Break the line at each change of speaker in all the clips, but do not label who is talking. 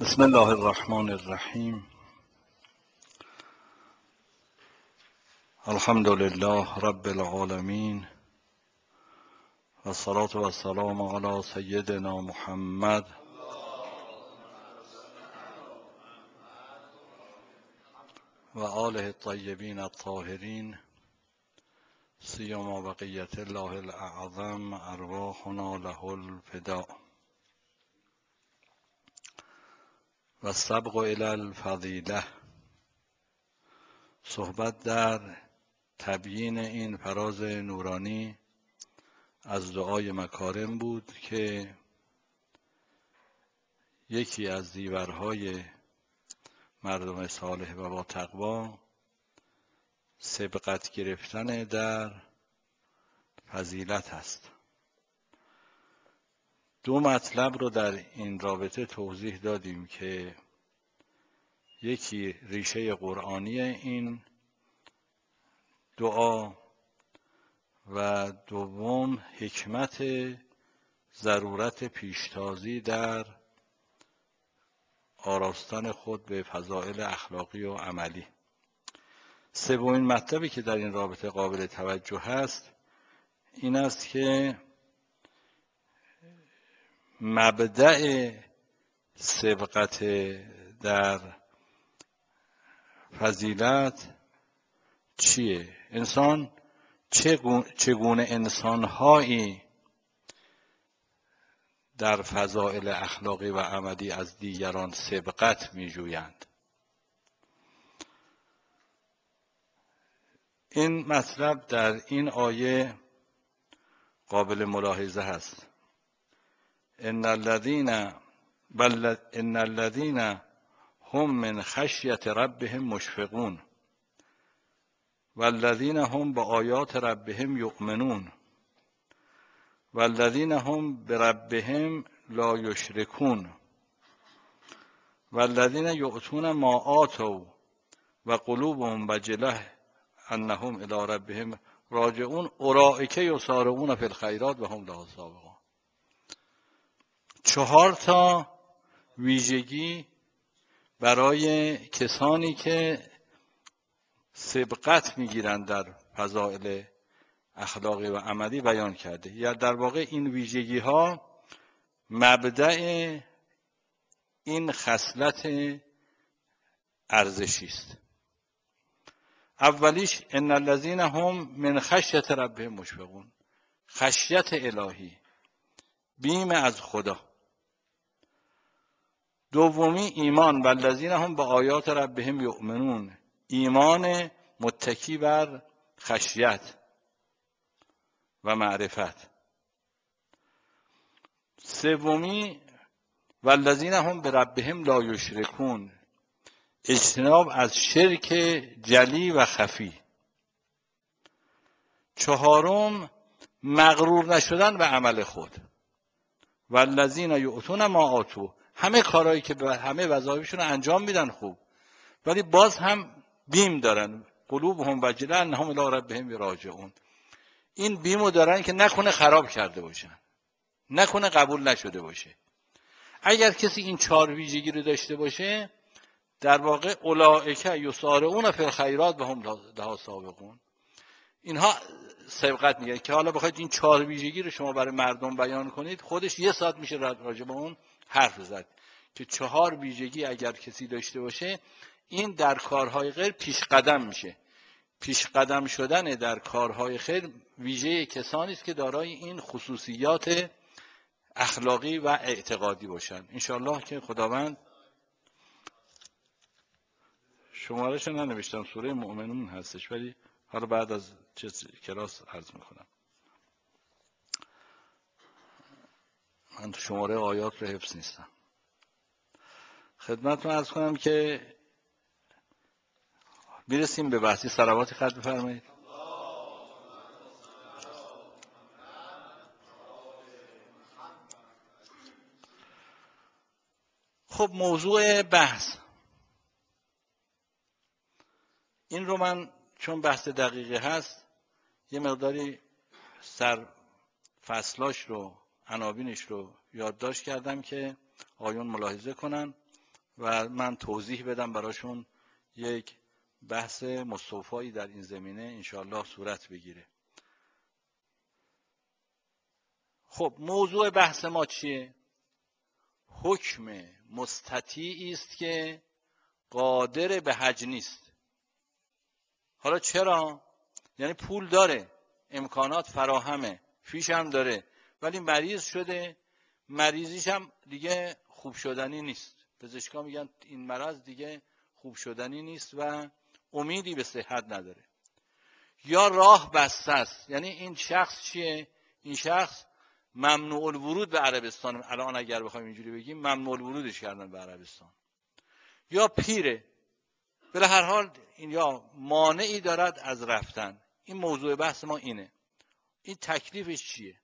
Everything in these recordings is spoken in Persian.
بسم الله الرحمن الرحیم. الحمد لله رب العالمین و الصلاة و السلام علی سیدنا محمد و آله الطیبین الطاهرین سیما بقیة الله الاعظم ارواحنا له الفداء. و السبق الی الفضیله. صحبت در تبیین این فراز نورانی از دعای مکارم بود که یکی از زیورهای مردم صالح و با تقوا سبقت گرفتن در فضیلت است. دو مطلب رو در این رابطه توضیح دادیم که یکی ریشه قرآنی این دعا و دوم حکمت ضرورت پیشتازی در آراستن خود به فضائل اخلاقی و عملی. سومین مطلبی که در این رابطه قابل توجه هست این است که مبدأ سبقت در فضیلت چیه؟ انسان چگونه انسانهایی در فضائل اخلاقی و عملی از دیگران سبقت می جویند؟ این مطلب در این آیه قابل ملاحظه هست. ان الذین هم من خشیة ربهم مشفقون والذین هم بآیات ربهم یؤمنون والذین هم بربهم لا یشرکون والذین یؤتون ما آتوا و قلوبهم وجلة انهم الی ربهم راجعون اولئک یسارعون فی الخیرات و هم لها سابقون. 4 ویژگی برای کسانی که سبقت میگیرند در فضائل اخلاقی و عملی بیان کرده. یا در واقع این ویژگی ها مبدأ این خصلت ارزشی است. اولیش ان الذین هم من خشیة ربهم مشفقون، خشیت الهی، بیم از خدا. دومی ایمان، والذین هم با آیات ربهم یؤمنون، ایمان متکی بر خشیت و معرفت. سومی والذین هم بربهم لا یشرکون، اجتناب از شرک جلی و خفی. 4 مغرور نشدن به عمل خود. والذین یؤتون ما آتوا، همه کارهایی که همه وظایفشون رو انجام میدن خوب، ولی باز هم بیم دارن. قلوبهم وجلة انهم الی ربهم راجعون. این بیمو دارن که نکنه خراب کرده باشن، نکنه قبول نشده باشه. اگر کسی این 4 ویژگی رو داشته باشه، در واقع اولئک یسارعون فی الخیرات و هم لها سابقون. اینها سبقت میگه که حالا بخواید این 4 ویژگی رو شما برای مردم بیان کنید، خودش 1 ساعت میشه راجع به اون حرف زد که 4 ویژگی اگر کسی داشته باشه، این در کارهای خیر پیش قدم میشه. پیش قدم شدن در کارهای خیر ویژه کسانی است که دارای این خصوصیات اخلاقی و اعتقادی باشن. انشالله که خداوند، شمارش ننوشتم، سوره مؤمنون هستش، ولی حالا بعد از کلاس عرض میکنم. من تو شماره آیات رو حفظ نیستم. خدمتتون عرض کنم که میرسیم به بحثی. صلواتی خط بفرمایید. خب موضوع بحث این رو من چون بحث دقیقی هست یه مقداری فصلاش رو، عناوینش رو یادداشت کردم که آیون ملاحظه کنن. و من توضیح بدم براشون، یک بحث مستوفایی در این زمینه انشاءالله صورت بگیره. خب موضوع بحث ما چیه؟ حکم مستطیعی است که قادر به حج نیست. حالا چرا؟ یعنی پول داره، امکانات فراهمه، فیش هم داره، ولی مریض شده، مریضیش هم دیگه خوب شدنی نیست. پزشکا میگن این مرض دیگه خوب شدنی نیست و امیدی به صحت نداره. یا راه بسته است، یعنی این شخص چیه؟ این شخص ممنوع الورود به عربستان، الان اگر بخوایم اینجوری بگیم ممنوع الورودش کردن به عربستان. یا پیره، به هر حال این یا مانعی دارد از رفتن. این موضوع بحث ما اینه. این تکلیفش چیه؟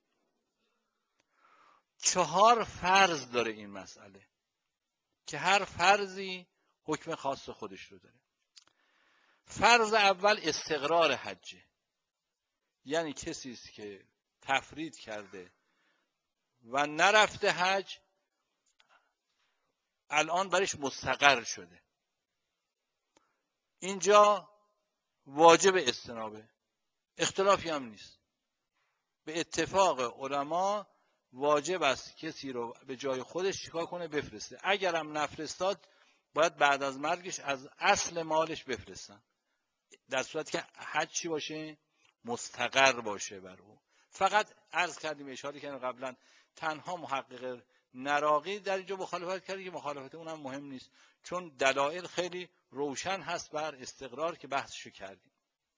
4 فرض داره این مسئله که هر فرضی حکم خاص خودش رو داره. فرض اول استقرار حجه، یعنی کسی است که تفرید کرده و نرفته حج، الان برش مستقر شده. اینجا واجب استنابه، اختلافی هم نیست. به اتفاق علما واجب است کسی رو به جای خودش چیکار کنه؟ بفرسته. اگرم نفرستاد باید بعد از مرگش از اصل مالش بفرستن، در صورتی که حج چی باشه؟ مستقر باشه بر او. فقط عرض کردیم، اشاره کردیم قبلا، تنها محقق نراقی در اینجا مخالفت کرده که مخالفت اونم مهم نیست، چون دلایل خیلی روشن هست بر استقرار که بحثشو کردیم.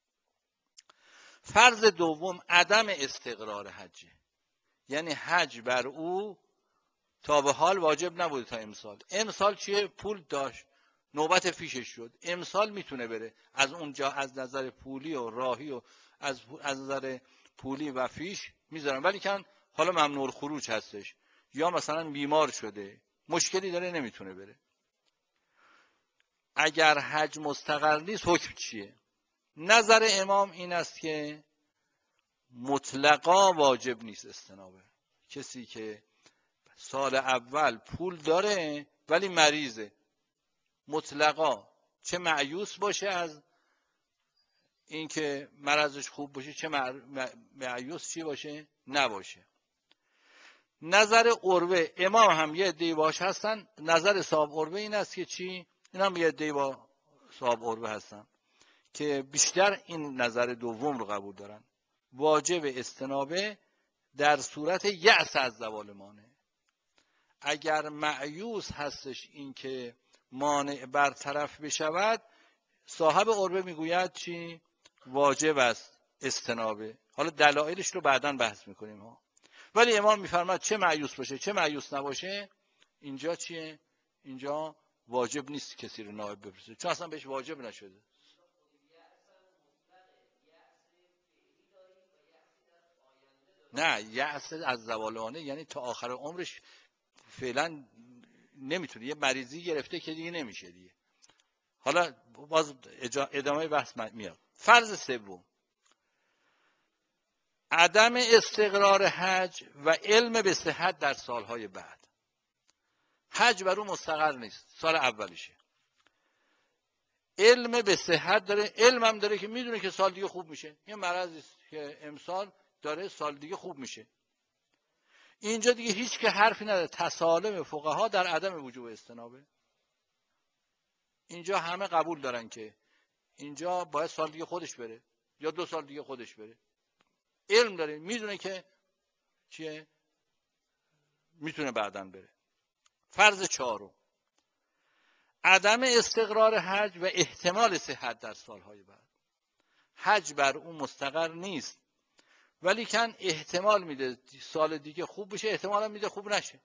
فرض دوم عدم استقرار حجه، یعنی حج بر او تا به حال واجب نبوده تا امسال. امسال چیه؟ پول داشت، نوبت فیشش شد، امسال میتونه بره. از اونجا از نظر پولی و راهی و از نظر پولی و فیش میذارن، ولی کن حالا ممنوع خروج هستش، یا مثلا بیمار شده، مشکلی داره نمیتونه بره. اگر حج مستقر نیست حکم چیه؟ نظر امام این است که مطلقا واجب نیست استنابه. کسی که سال اول پول داره ولی مریضه، مطلقا چه مایوس باشه از اینکه مرضش خوب باشه، چه مایوس چی باشه؟ نباشه. نظر عروه امام هم یه عده‌ای باش هستن. نظر صاحب عروه این است که چی؟ این هم یه عده‌ای با صاحب عروه هستن که بیشتر این نظر دوم رو قبول دارن. واجب استنابه در صورت یأس از زوال مانع. اگر مایوس هستش این که مانع برطرف بشود، صاحب عروه میگوید چی؟ واجب است استنابه. حالا دلایلش رو بعداً بحث میکنیم ها. ولی امام میفرماد چه مایوس باشه چه مایوس نباشه، اینجا چیه؟ اینجا واجب نیست کسی رو نائب بفرسته، چون اصلا بهش واجب نشده. نه، یأس از زوال مانع یعنی تا آخر عمرش فعلا نمیتونه، یه مریضی گرفته که دیگه نمیشه دیگه. حالا باز ادامه بحث میاد. فرض سوم عدم استقرار حج و علم به صحت در سالهای بعد. حج بر اون مستقر نیست، سال اولیشه، علم به صحت داره، علم هم داره که میدونه که سال دیگه خوب میشه، یه مرضی است که امسال داره سال دیگه خوب میشه. اینجا دیگه هیچ که حرفی نداره. تسالم فقها در عدم وجوب استنابه. اینجا همه قبول دارن که اینجا باید سال دیگه خودش بره یا 2 سال دیگه خودش بره. علم داره، میدونه که چیه، میتونه بعداً بره. فرض چهارم عدم استقرار حج و احتمال صحت در سالهای بعد. حج بر اون مستقر نیست، ولی کن احتمال میده سال دیگه خوب بشه، احتمال هم میده خوب نشه.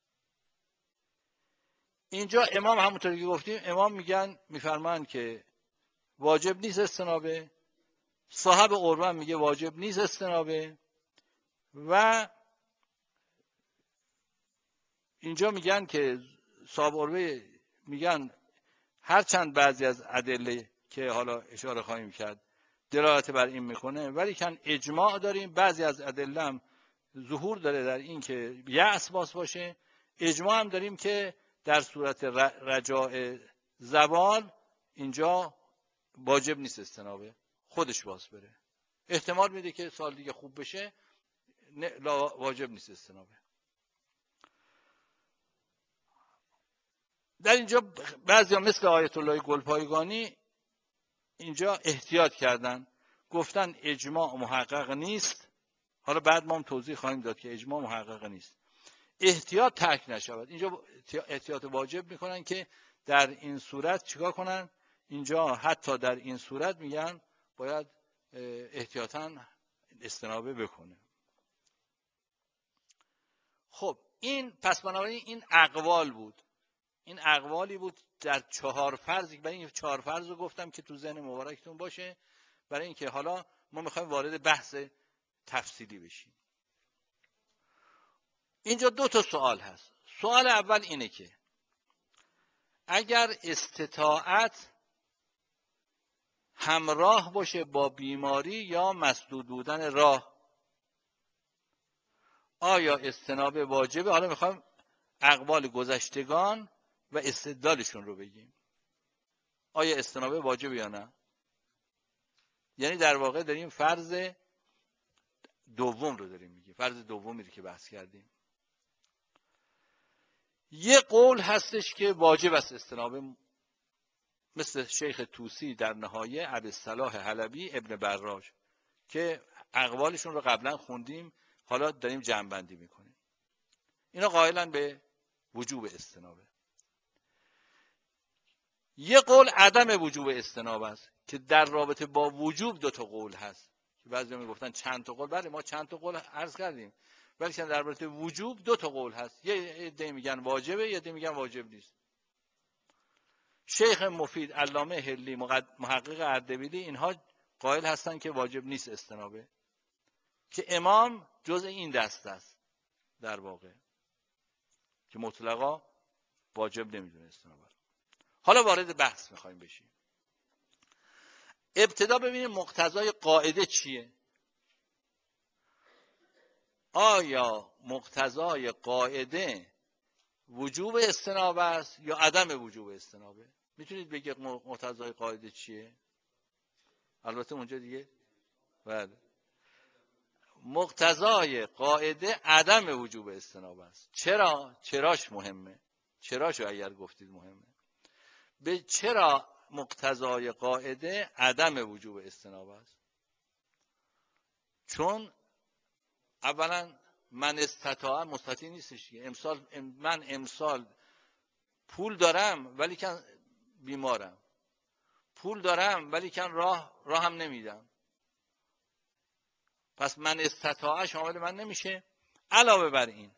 اینجا امام همونطوری که گفتیم، امام میفرمان که واجب نیست استنابه، صاحب عروه میگه واجب نیست استنابه، و اینجا میگن که صاحب عروه میگن هرچند بعضی از ادله که حالا اشاره خواهیم کرد دلالت بر این میکنه، ولی کن اجماع داریم، بعضی از ادله هم ظهور داره در این که یأس باشه. اجماع هم داریم که در صورت رجاء زوال اینجا واجب نیست استنابه، خودش باز بره. احتمال میده که سال دیگه خوب بشه، واجب نیست استنابه. در اینجا بعضیا مثل آیت الله گلپایگانی اینجا احتیاط کردن، گفتن اجماع محقق نیست. حالا بعد ما هم توضیح خواهیم داد که اجماع محقق نیست، احتیاط ترک نشود. اینجا احتیاط واجب میکنن که در این صورت چیکار کنن؟ اینجا حتی در این صورت میگن باید احتیاطاً استنابه بکنه. خب این پس بنابراین این اقوال بود، این اقوالی بود در 4 فرض. برای این 4 فرض رو گفتم که تو ذهن مبارکتون باشه، برای اینکه حالا ما میخوایم وارد بحث تفصیلی بشیم. اینجا 2 تا سوال هست. سوال اول اینه که اگر استطاعت همراه باشه با بیماری یا مسدود بودن راه، آیا استنابه واجبه؟ حالا میخوایم اقوال گذشتگان و استدلالشون رو بگیم. آیا استنابه واجبه یا نه؟ یعنی در واقع داریم فرض دوم رو داریم میگیم، فرض دومی رو که بحث کردیم. یه قول هستش که واجب است استنابه، مثل شیخ طوسی در نهایه، ابوالصلاح حلبی، ابن براج، که اقوالشون رو قبلا خوندیم، حالا داریم جمع‌بندی میکنیم. اینا قائلن به وجوب استنابه. یه قول عدم وجوب استنابه است که در رابطه با وجوب 2 تا قول هست که بعضیا میگفتن چند تا قول. بله ما چند تا قول عرض کردیم، ولی در رابطه وجوب 2 تا قول هست. یه عده میگن واجبه، یه عده میگن واجب نیست. شیخ مفید، علامه حلی، محقق اردبیلی، اینها قائل هستن که واجب نیست استنابه، که امام جزء این دسته است در واقع، که مطلقا واجب نمیدونه استنابه. حالا وارد بحث میخوایم بشیم. ابتدا ببینیم مقتضای قاعده چیه. آیا مقتضای قاعده وجوب استنابه است یا عدم وجوب استنابه؟ میتونید بگید مقتضای قاعده چیه؟ البته اونجا دیگه بله، مقتضای قاعده عدم وجوب استنابه است. چرا؟ چراش مهمه. چراشو اگر گفتید مهمه. به چرا مقتضای قاعده عدم وجوب استنابه است؟ چون اولا من استطاع مستطیع نیستش. من امسال پول دارم ولی کن بیمارم، پول دارم ولی کن راهم نمیدم، پس من استطاع شامل من نمیشه. علاوه بر این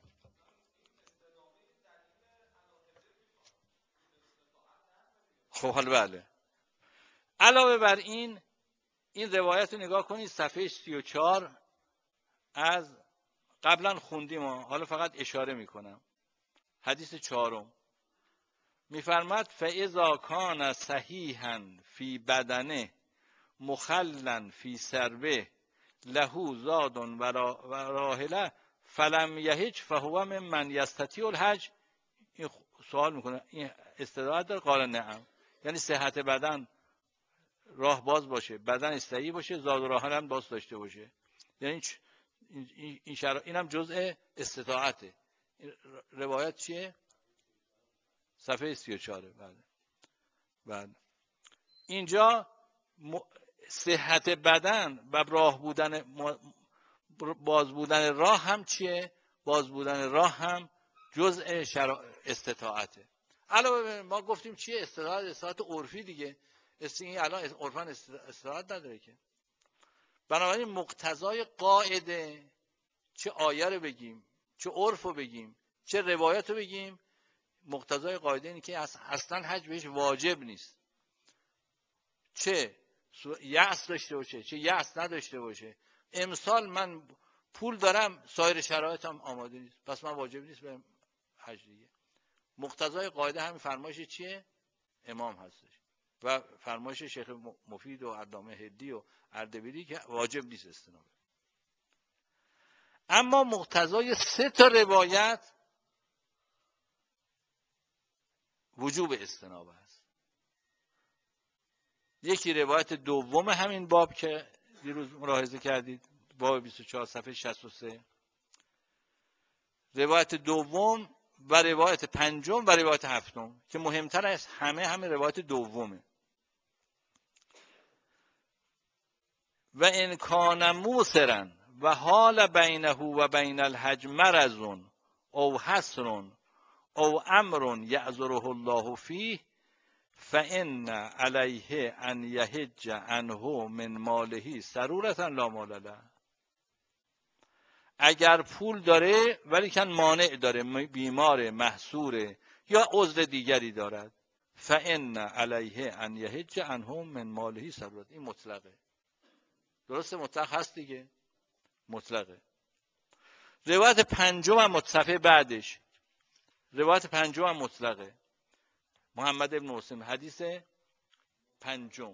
خب حالا بله، علاوه بر این روایت رو نگاه کنید صفحه 34 از قبلا خوندیم، حالا فقط اشاره میکنم. حدیث 4 میفرماد فاذا کان صحیحا فی بدنه مخلا فی سربه له زاد و راحله فلم یهج فهو من یستطیع الحج. این سوال میکنه این استطاعت داره؟ قال نعم. یعنی صحت بدن، راه باز باشه، بدن صحیح باشه، زاد و راحله هم باز داشته باشه. یعنی اینم جزء استطاعته. روایت چیه؟ صفحه 34. بله. اینجا صحت بدن و راه بودن، باز بودن راه هم چیه؟ باز بودن راه هم جزء استطاعته. علاوه ما گفتیم چیه؟ استطاعت عرفی دیگه. این الان عرفان استطاعت نداره که. بنابراین مقتضای قاعده، چه آیه رو بگیم، چه عرف رو بگیم، چه روایت رو بگیم، مقتضای قاعده اینه که اصلا حج بهش واجب نیست. چه یأس داشته باشه چه یأس نداشته باشه. امسال من پول دارم، سایر شرایطم آماده نیست، پس من واجب نیست برم حج دیگه. مقتضای قاعده همین فرمایش چیه؟ امام هستش و فرمایش شیخ مفید و علامه حلی و اردبیلی که واجب نیست استنابه. اما مقتضای 3 تا روایت وجوب استنابه است. یکی روایت دوم همین باب که دیروز ملاحظه کردید، باب 24 صفحه 63، روایت دوم و روایت پنجم و روایت هفتم که مهمتر از همه روایت دومه. و ان کان موسرا و حال بینه و بین الحج مرض او حسر او امر یعذره الله فیه فان علیه ان یحج عنه من ماله ضرورة لا مال له. اگر پول داره ولی کن مانع داره، بیمار، محصور یا عذر دیگری دارد، فان علیه ان یحج عنه من ماله ضرورة. این مطلقه. درسته مطلق هست دیگه، مطلقه. روایت پنجم هم صفحه بعدش، روایت پنجم هم مطلقه. محمد ابن مسلم حدیث پنجم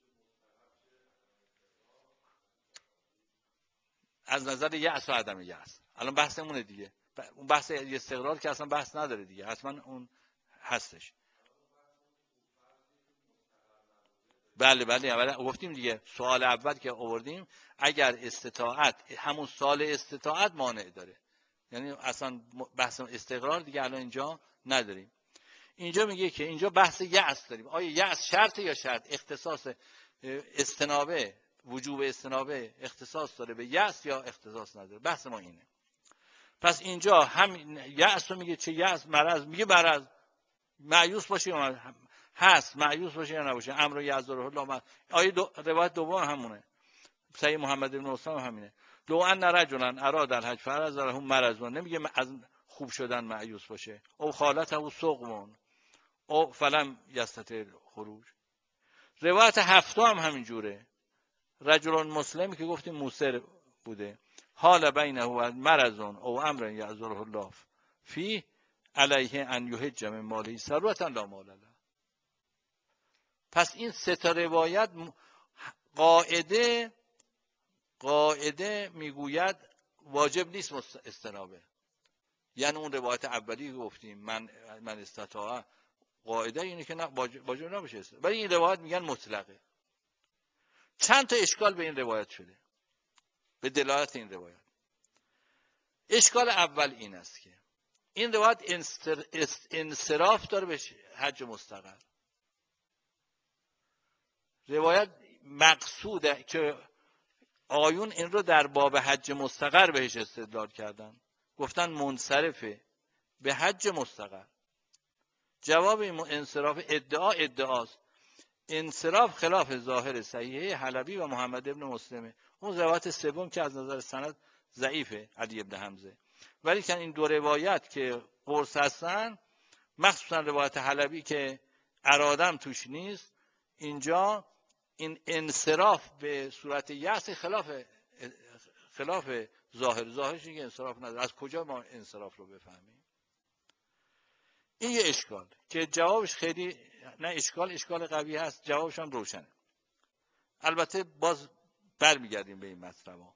از نظر یأس و عدم یأس. الان بحثمونه دیگه، اون بحث استقرار که اصلا بحث نداره دیگه، حتما اون هستش. بله گفتیم دیگه، سوال اول که آوردیم اگر استطاعت، همون سال استطاعت مانع داره، یعنی اصلا بحث استقرار دیگه الان اینجا نداریم. اینجا میگه که اینجا بحث یأس داریم. آیا یأس شرط یا شرط؟ اختصاص استنابه، وجوب استنابه اختصاص داره به یأس یا اختصاص نداره؟ بحث ما اینه. پس اینجا هم یأس رو میگه، چه یأس؟ مرض. میگه مرض مایوس باشه یا هست، مایوس باشه یا نباشه، امر یعذره الله. آیه روایت دوم همونه، صحیح محمد بن مسلم همینه. لو ان رجلا اراد الحج فرض له مرض، نمیگه از خوب شدن مایوس باشه. او خالته سقم او فلم یستطیع خروج. روایت هفتم هم همین جوره، رجل مسلمی که گفتیم موسر بوده، حال بینه و مرض او امر یعذره الله فی علیه ان یحج من ماله ضرورة لا مال له. پس این سه تا روایت قاعده میگوید واجب نیست استنابه. یعنی اون روایت اولی گفتیم من استطاع، قاعده اینه که نه واجب نباشه، ولی این روایت میگن مطلقه. چند تا اشکال به این روایت شده، به دلالت این روایت. اشکال اول این است که این روایت انصراف داره به حج مستقر. روایت مقصوده که آیون این رو در باب حج مستقر بهش استدلال کردن، گفتن منصرفه به حج مستقر. جواب این انصراف ادعاست. انصراف خلاف ظاهر صحیحه حلبی و محمد ابن مسلمه. اون روایت سوم که از نظر سند ضعیفه، علی ابن حمزه، ولی که این دو روایت که قرص هستن، مخصوصا روایت حلبی که ارادم توش نیست، اینجا این انصراف به صورت یأس خلاف ظاهرش اینکه انصراف نداره. از کجا ما انصراف رو بفهمیم؟ این یه اشکال که جوابش خیلی نه اشکال قوی هست، جوابش هم روشنه. البته باز برمیگردیم به این مطلب ها.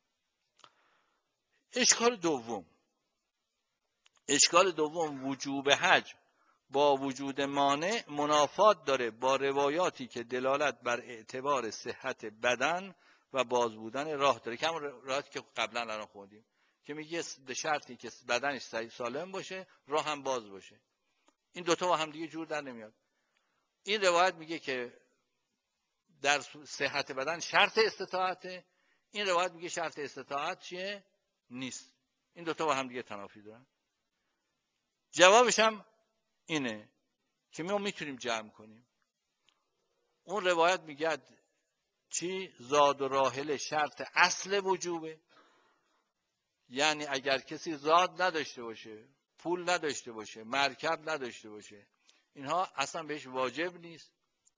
اشکال دوم وجوب حج با وجود مانع منافات داره با روایاتی که دلالت بر اعتبار صحت بدن و باز بودن راه داره، که همون روایاتی که قبلا الان خوندیم که میگه به شرطی که بدنش سالم باشه، راه هم باز باشه. این دوتا با هم دیگه جور در نمیاد. این روایت میگه که در صحت بدن شرط استطاعته، این روایت میگه شرط استطاعت چیه؟ نیست. این دوتا با هم دیگه تنافی دارن. جوابش هم اینه که ما میتونیم جمع کنیم. اون روایت میگه چی؟ زاد و راحله شرط اصل وجوبه، یعنی اگر کسی زاد نداشته باشه، پول نداشته باشه، مرکب نداشته باشه، اینها اصلا بهش واجب نیست.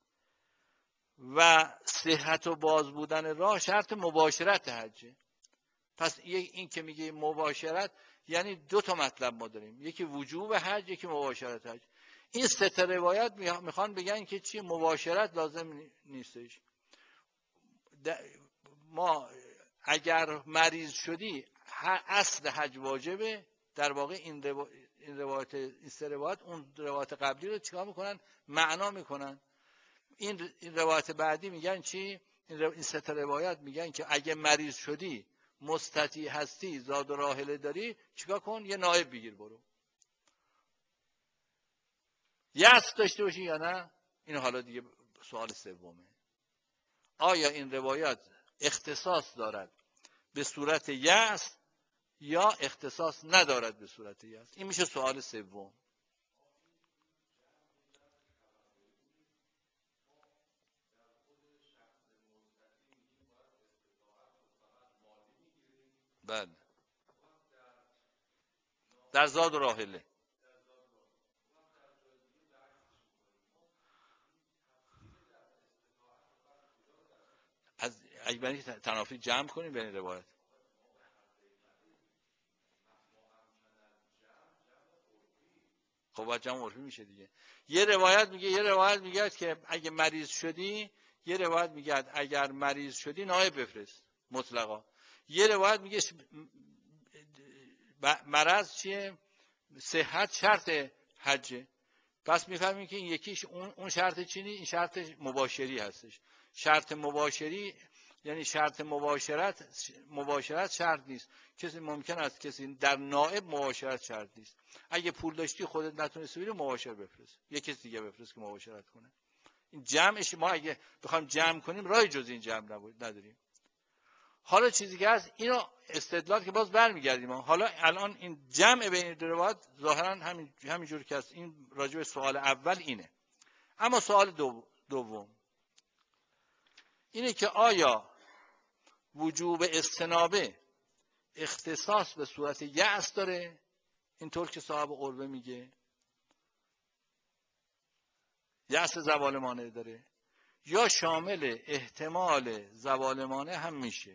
و صحت و باز بودن راه شرط مباشرت حجه. پس این که میگه مباشرت، یعنی دو تا مطلب ما داریم، یکی وجوب حج، یکی مباشرت حج. این سه تا روایت میخوان بگن که چی؟ مباشرت لازم نیستش. ما اگر مریض شدی اصل حج واجبه، در واقع این این سه روایت اون روایت قبلی رو چیکار میکنن؟ معنا میکنن. این روایت بعدی میگن چی؟ این سه تا روایت میگن که اگه مریض شدی، مستطیع هستی، زاد و راحله داری، چیکار کن؟ یه نائب بگیر برو. یأس داشته باشی یا نه؟ این حالا دیگه سوال سومه. آیا این روایت اختصاص دارد به صورت یأس یا اختصاص ندارد به صورت یأس؟ این میشه سوال سوم. بله، در زاد و راحله. از اگه تنافی جمع کنیم بین روایت. خب باید جمع عرفی میشه دیگه. یه روایت میگه که اگه مریض شدی، یه روایت میگه اگر مریض شدی نائب بفرست مطلقا. یه روایت میگه مرض چیه؟ صحت شرط حجه. پس میفهمیم که این یکیش اون شرط چینی، این شرط مباشری هستش. شرط مباشری یعنی شرط مباشرت شرط نیست. کسی ممکن است کسی در نائب مباشرت شرط نیست. اگه پول داشتی خودت نتونستی بری، مباشر بفرست، یه کسی دیگه بفرست که مباشرت کنه. این جمعش ما اگه بخوایم جمع کنیم راه جز این جمع نداریم. حالا چیزی که هست اینو استدلال که باز برمیگردیم. حالا الان این جمع بین دو روایت ظاهرا همینجور که هست. این راجع به سوال اول اینه. اما سوال دوم اینه که آیا وجوب استنابه اختصاص به صورت یأس داره، اینطور که صاحب قربه میگه، یأس زوال مانع داره، یا شامل احتمال زوال مانع هم میشه؟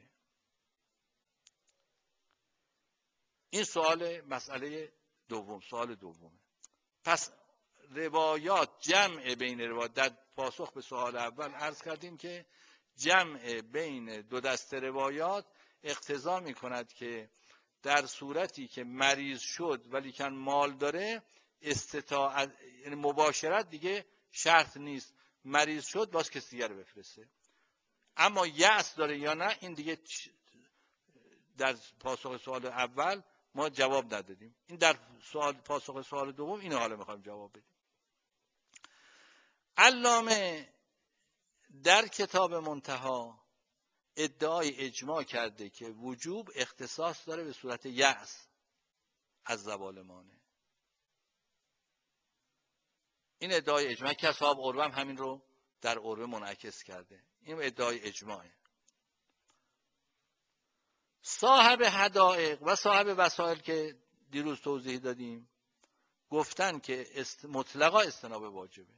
این مسئله دوم، سوال دومه. پس روایات، جمع بین روایات، در پاسخ به سوال اول عرض کردیم که جمع بین دو دسته روایات اقتضا می کند که در صورتی که مریض شد ولیکن مال داره، استطاعت یعنی مباشرت دیگه شرط نیست. مریض شد باز کسی دیگر رو بفرسته. اما یأس داره یا نه، این دیگه در پاسخ سوال اول ما جواب ندادیم. این در پاسخ سوال دوم اینو حالا میخوایم جواب بدیم. علامه در کتاب منتها ادعای اجماع کرده که وجوب اختصاص داره به صورت یأس از زوال مانع. این ادعای اجماع که اصحاب قربه هم همین رو در قربه منعکس کرده. این ادعای اجماعه. صاحب حدائق و صاحب وسائل که دیروز توضیح دادیم گفتن که مطلقا استناب واجبه.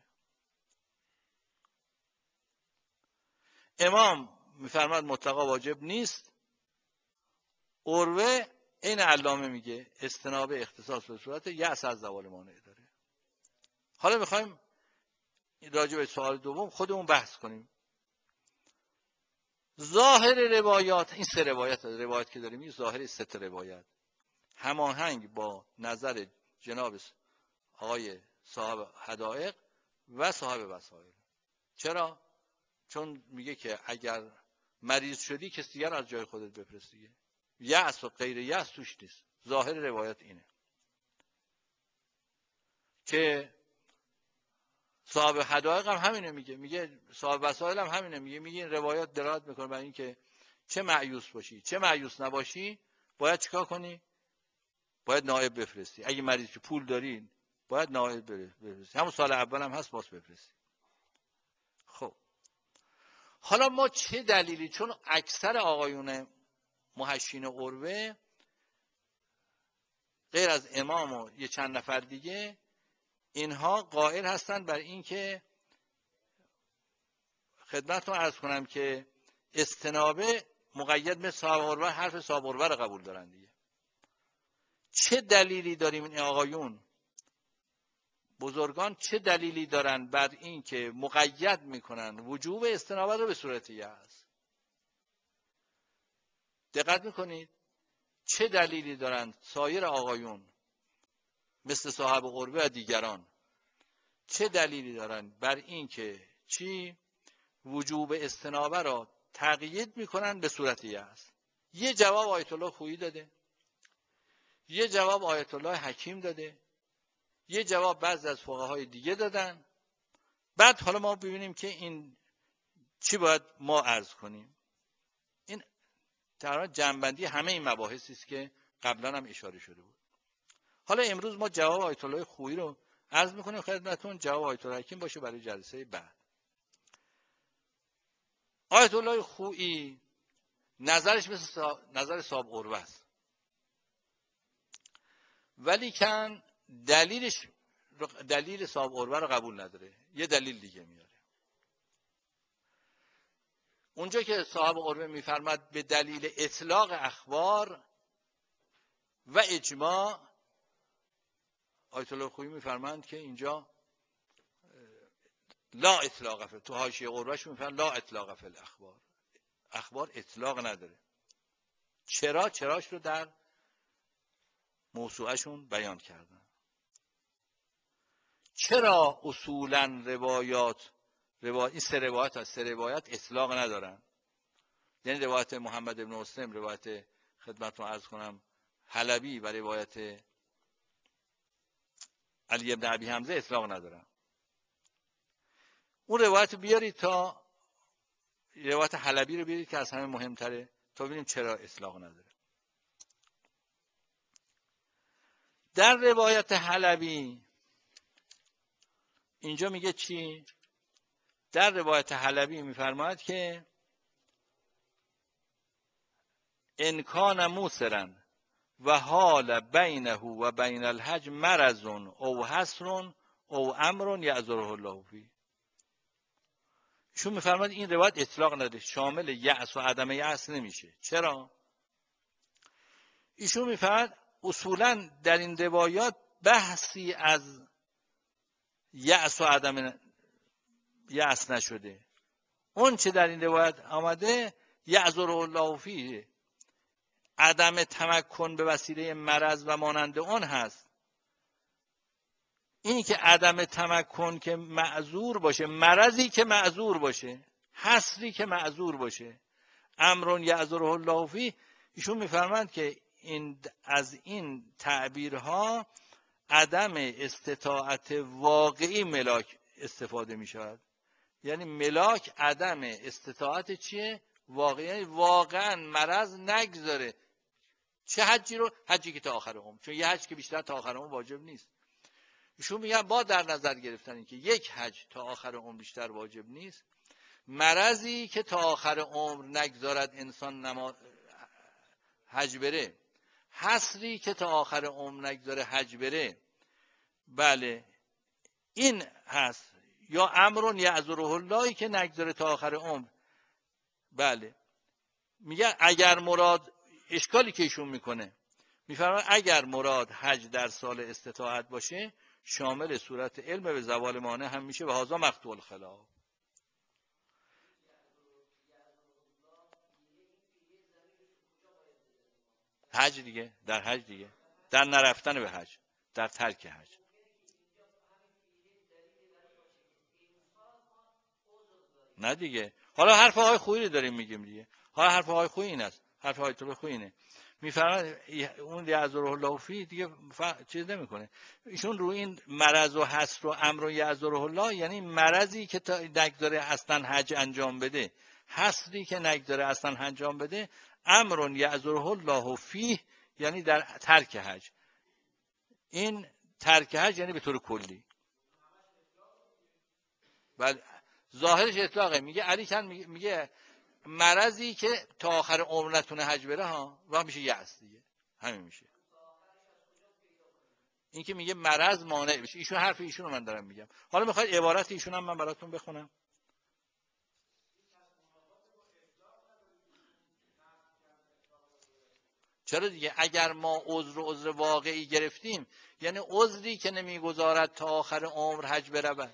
امام میفرماد مطلقا واجب نیست. قربه این علامه میگه استناب اختصاص به صورت یأس از زوال مانع داره. حالا میخوایم راجع به سوال دوم خودمون بحث کنیم. ظاهر روایات، این سه روایت که داریم، این ظاهر سه تا روایت هماهنگ با نظر جناب آقای صاحب حدائق و صاحب وسائل. چرا؟ چون میگه که اگر مریض شدی کسی دیگر از جای خودت بفرست دیگه. یأس و غیر یأس توش نیست. ظاهر روایت اینه که صاحب حدائق هم همینه میگه صاحب وسائل هم همینه میگه این روایات دلالت میکنه بر این که چه مایوس باشی چه مایوس نباشی باید چیکار کنی؟ باید نائب بفرستی. اگه مریضی پول داری باید نائب بفرستی. همون سال اول هم هست باز بفرستی. خب حالا ما چه دلیلی، چون اکثر آقایون محشین قربه غیر از امام و یه چند نفر دیگه اینها قائل هستن بر این که خدمتتون عرض کنم که استنابه مقید به صاحب قربه، حرف صاحب قربه رو قبول دارن دیگه. چه دلیلی داریم این آقایون بزرگان چه دلیلی دارن بر این که مقید میکنن وجوب استنابه رو به صورت یأس؟ دقت میکنید چه دلیلی دارن سایر آقایون مثل صاحب قربه و دیگران چه دلیلی دارن بر این که چی وجوب استنابه را تقیید میکنن به صورت یأس؟ یه جواب آیت الله خویی داده، یه جواب آیت الله حکیم داده، یه جواب بعضی از فقهای دیگه دادن. بعد حالا ما ببینیم که این چی باید ما عرض کنیم. این تقریبا جنبندی همه این مباحثی است که قبلا هم اشاره شده بود. حالا امروز ما جواب آیت الله خویی رو عرض میکنیم خدمتتون، جواب آیت الله حکیم باشه برای جلسه بعد. آیت الله خویی نظرش مثل نظر صاحب قربه است، ولی کن دلیل صاحب قربه رو قبول نداره، یه دلیل دیگه میاره. اونجا که صاحب قربه میفرماد به دلیل اطلاق اخبار و اجماع، آیت الله خویی میفرمایند که اینجا لا اطلاق فی، تو حاشیه قربهش میفرمایند لا اطلاق فی الاخبار، اخبار اطلاق نداره. چراش رو در موسوعهشون بیان کردن. چرا اصولا این سه روایت اطلاق ندارن؟ یعنی روایت محمد بن مسلم، روایت خدمتتون عرض کنم حلبی و روایت علی بن ابی حمزه اطلاق ندارن. اون روایت بیارید، تا روایت حلبی رو بیارید که از همه مهمتره، تا ببینیم چرا اطلاق نداره. در روایت حلبی اینجا میگه چی؟ در روایت حلبی میفرماید که ان کان موسرا و حال بینه و بین الحج مرض او حسر او امر یعذره الله فی. ایشون میفرماید این روایت اطلاق نداره، شامل یأس و عدم یأس نمیشه. چرا؟ ایشون میفرماید اصولا در این روایات بحثی از یأس و عدم یأس نشده. اون چه در این روایت آمده یعذره الله فی، عدم تمکن به وسیله مرض و مانند اون هست. این که عدم تمکن که معذور باشه، مرضی که معذور باشه، حسری که معذور باشه، امر یعذره الله فی، ایشون میفرمایند که از این تعبیرها عدم استطاعت واقعی ملاک استفاده می شود. یعنی ملاک عدم استطاعت چیه؟ واقعی، یعنی واقعا مرض نگذاره. چه حجی رو؟ حجی که تا آخر عمر، چون یه حج که بیشتر تا آخر عمر واجب نیست. ایشون میگن با در نظر گرفتن این که یک حج تا آخر عمر بیشتر واجب نیست، مرضی که تا آخر عمر نگذارد انسان حج بره، حسری که تا آخر عمر نگذاره حج بره، بله این هست. یا امر یعذره الله که نگذاره تا آخر عمر. بله میگه اگر مراد، اشکالی که ایشون میکنه میفرماید اگر مراد حج در سال استطاعت باشه شامل صورت علم به زوال مانع هم میشه و هذا مقطوع الخلاف. حج دیگه، در حج دیگه، در نرفتن به حج، در ترک حج. نه دیگه، حالا حرف آقای خویی داریم میگیم دیگه. حالا حرف آقای خویی این است، حرف آقای تو خویی اینه. میفرماید اون یعذره الله فی دیگه چیز نمیکنه. ایشون رو این مرض و حسر و امر و یعذره الله، یعنی مرضی که نگذاره اصلا حج انجام بده، حسری که نگذاره اصلا انجام بده، امر یعذره الله فی یعنی در ترک حج. این ترک حج یعنی به طور کلی. بله ظاهرش اطلاقه. میگه علی کن میگه مرضی که تا آخر عمر نتونه حج بره ها، و میشه یأس دیگه، همین میشه. این که میگه مرض مانع بشه، ایشون حرف ایشون رو من دارم میگم. حالا میخواید عبارت ایشون هم من براتون بخونم. چرا دیگه؟ اگر ما عذر واقعی گرفتیم، یعنی عذری که نمیگذارد تا آخر عمر حج بره.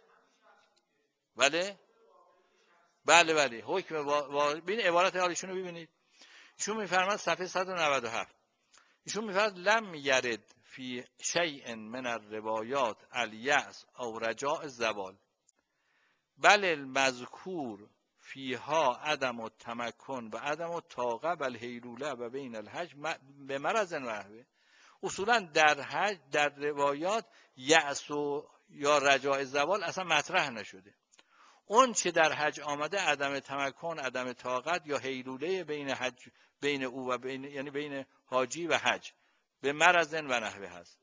بله بله حکم ببین عبارت حالشون رو ببینید. ایشون میفرماد صفحه 197، ایشون میفرماد لم یرد فی شیء من الروایات الیأس او رجاء الزوال بل المذکور فیها عدم التمکن و عدم الطاقه و الحیلوله و بین الحج به مرض و نحوه. اصولا در روایات یأس و یا رجاء زوال اصلا مطرح نشده. اون چه در حج آمده عدم تمکن، عدم طاقت یا حیلوله بین او و بین، یعنی بین حاجی و حج به مرض و نحوه هست.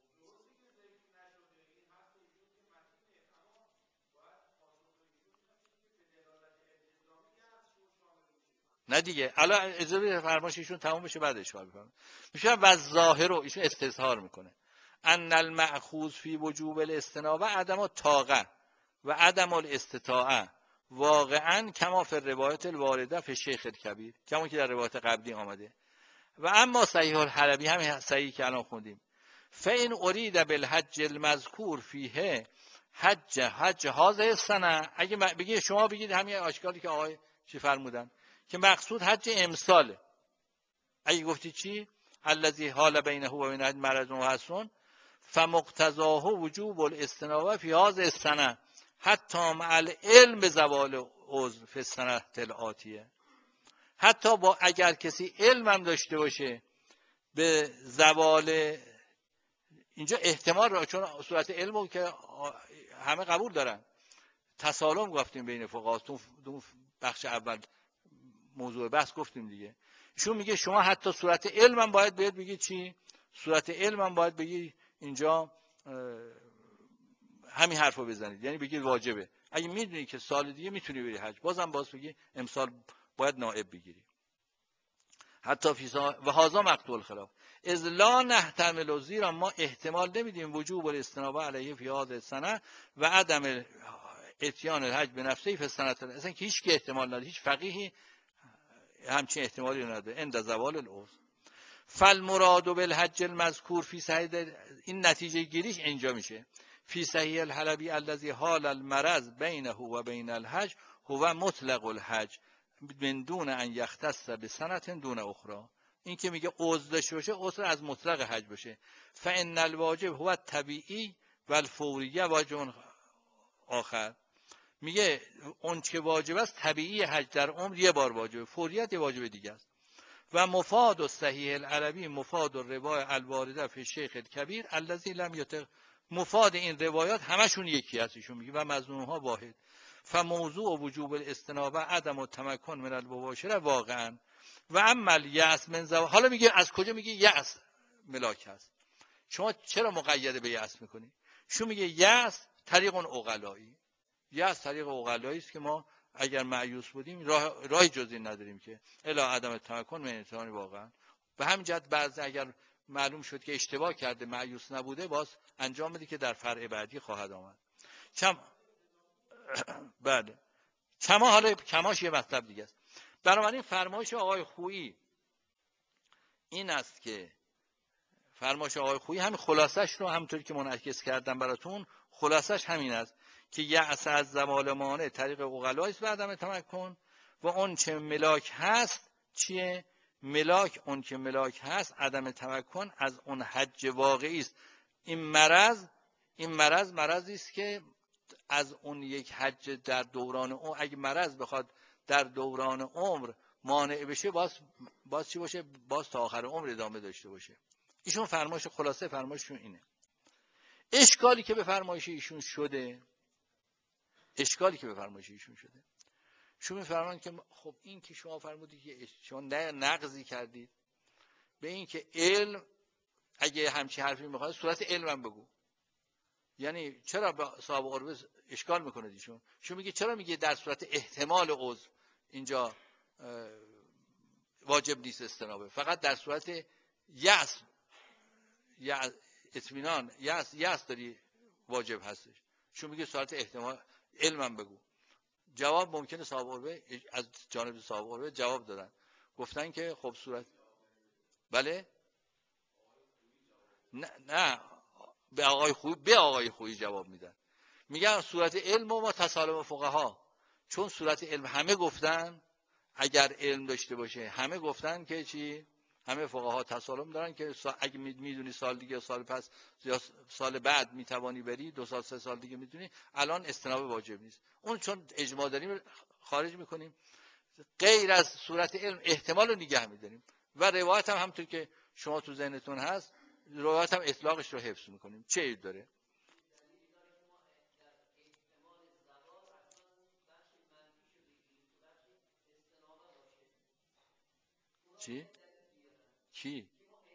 نه دیگه، الان اجازه فرمایش ایشون تموم بشه بعد اشاره می‌کنم. میشه و ظاهر رو ایشون استظهار میکنه ان المأخوذ فی وجوب الاستنابه عدم الطاقه و عدم الاستطاعه واقعا کما فی روایت الوارده فی شیخ الکبیر، کما که در روایت قبلی آمده. و اما صحیح الحلبی، همین صحیح که الان خوندیم، فین ارید بالحج المذکور فیه حج هذه السنه، اگه بگید شما بگید همین آشکالی که آقای چی فرمودن که مقصود حج امساله، اگه گفتی چی الذی حال بینه و بین مرض و حسن فمقتضاه وجوب الاستنابه فی هذه السنه حتی مع العلم بزوال عذر فی السنه الآتیه. حتی با اگر کسی علم هم داشته باشه به زوال، اینجا احتمال را، چون صورت علمو که همه قبول دارن، تسالم گفتیم بین فقها تو بخش اول موضوع بحث گفتیم دیگه. ایشون میگه شما حتی صورت علم هم باید بگید چی؟ صورت علم هم باید بگید اینجا همین حرفو بزنید، یعنی بگید واجبه. اگه میدونی که سال دیگه میتونی بری حج، بازم بگی امسال باید نائب بگیری. حتی فی و هذا مقطوع الخلاف اذ لا نحتمل، زیرا ما احتمال نمیدیم وجوب الاستنابه علیه فی هذه السنه و عدم اتیان الحج به نفسه فی السنه، اصلا که هیچ که احتمال نداره، هیچ فقیهی همچین احتمالی نداره عند زوال العذر. فالمراد بالحج المذکور فی صحیح، این نتیجه گیریش اینجا میشه، فی صحیح الحلبی الذی حال المرض بینه و بین الحج هو مطلق الحج من دون ان یختص بسنه دون اخرى. این که میگه عذر داشته باشه، عذر از مطلق حج باشه. فان الواجب هو الطبیعی و الفوریه واجب آخر. میگه اون که واجب است طبیعی حج در عمر یه بار واجبه، فوریت یه واجب دیگه است. و مفاد صحیح العربی مفاد الروای الوارده فی شیخ الکبیر الذی لم یطق، مفاد این روایات همشون یکی هستشون میگه و مضمونها واحد. فموضوع وجوب الاستنابه عدم التمکن من المباشره واقعا و اما الیأس من زوال. حالا میگه از کجا میگه یأس ملاک هست؟ شما چرا مقید به یأس میکنی؟ شو میگه یأس طریق عقلایی، یأس طریق عقلایی است که ما اگر مایوس بودیم راه جزی نداریم که الا عدم تمکن من انسان واقعا. به همین جهت بعضی اگر معلوم شد که اشتباه کرده مایوس نبوده، باز انجام بده که در فرع بعدی خواهد آمد. بله حالا کماش یه مطلب دیگه است. بنابراین فرمایش آقای خویی این است که فرمایش آقای خویی همین خلاصش رو همونطوری که منعکس کردم براتون، خلاصش همین است که یأس از زوال مانع طریق عقلا است و عدم تمکن و اون چه ملاک هست چیه؟ ملاک اون که ملاک هست عدم تمکن از اون حج واقعی است. این مرضی است که از اون یک حج در دوران عمر، اگه مرض بخواد در دوران عمر مانع بشه، باز چی باشه؟ باز تا آخر عمر ادامه داشته باشه. ایشون فرمایش خلاصه فرمایششون اینه. اشکالی که به فرمایش ایشون شده شما میفرمایید که خب این که شما فرمودید که شما نقضی کردید به این که علم، اگه همچین حرفی میخواد صورت علمم بگو. یعنی چرا با صاحب عروه اشکال میکنه ایشون؟ شما میگه چرا میگه در صورت احتمال عذر اینجا واجب نیست استنابه، فقط در صورت یأس اطمینان یأس داری واجب هستش. شما میگه صورت احتمال علمم بگو. جواب ممکنه صاحب عروه از جانب صاحب عروه جواب دادن، گفتن که خب صورت بله نه به آقای خویی جواب میدن، میگن صورت علم و ما تسالم فقها، چون صورت علم همه گفتن اگر علم داشته باشه، همه گفتن که چی؟ همه فقها تسالم دارن که اگه میدونی سال دیگه سال پس یا سال بعد میتوانی بری 2 سال 3 سال دیگه میدونی، الان استنابه واجب نیست. اون چون اجماع داریم خارج میکنیم، غیر از صورت علم احتمال رو نگه میداریم و روایت هم همونطور که شما تو ذهنتون هست، روایت هم اطلاقش رو حفظ میکنیم. چه عیب داره؟ چی؟ کی؟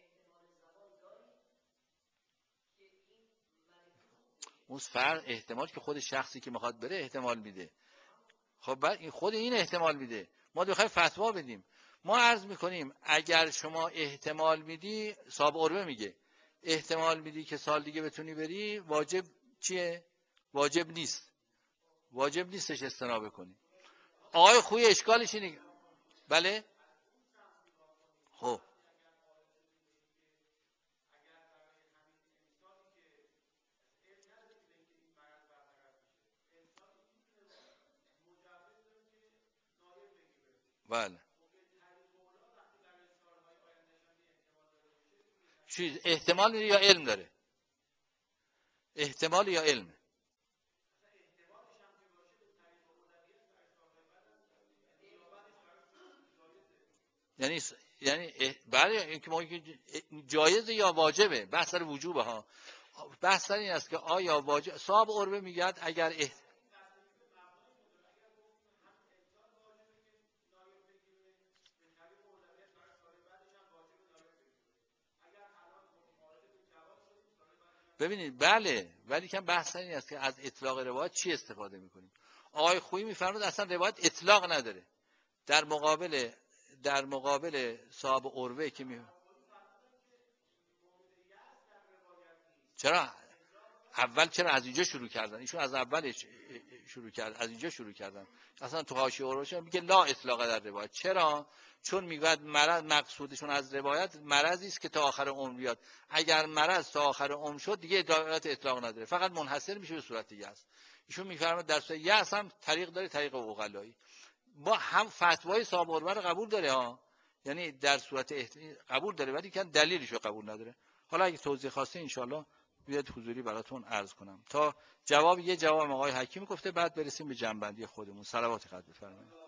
اون فرق احتمال که خود شخصی که میخواد بره احتمال میده. خب بعد این خود این احتمال میده، ما بخوایم فتوا بدیم ما عرض میکنیم اگر شما احتمال میدی، صاحب عروه میگه احتمال میدی که سال دیگه بتونی بری، واجب چیه؟ واجب نیست، واجب نیستش استنابه کنی. آقای خوی اشکالش اینه. بله. خب بله. چیز احتمال میده یا علم داره؟ احتمال یا علم؟ یعنی بله اینکه ما جایزه یا واجبه، بحث سر وجوبه ها. بحث سر این است که آیا واجب. صاحب عربه میگه اگر ببینید بله، ولی کم بحث این است که از اطلاق روایت چی استفاده میکنیم. آقای خویی میفرمود اصلا روایت اطلاق نداره. در مقابل صاحب عروه که چرا اول چرا از اینجا شروع کردن؟ ایشون از اولش شروع کرد، از اینجا شروع کردن. اصلا تو حاشیه عروه میگه لا اطلاق در روایت. چرا؟ چون میگه مرض مقصودشون از روایت مرضی است که تا آخر عمر بیاد. اگر مرض تا آخر عمر شد دیگه روایت اطلاق نداره، فقط منحصر میشه به صورت یأس. ایشون میفرماد در صورت یأس هم طریق داره، طریق عقلایی. ما هم فتوای صاحب عروه رو قبول داره ها، یعنی در صورت قبول داره، ولی که دلیلش رو قبول نداره. حالا اگه توضیح خواسته ان بیاد حضوری براتون عرض کنم تا جواب یه جواب آقای حکیم گفته، بعد برسیم به جنبندی خودمون. صلوات خدمت بفرمایید.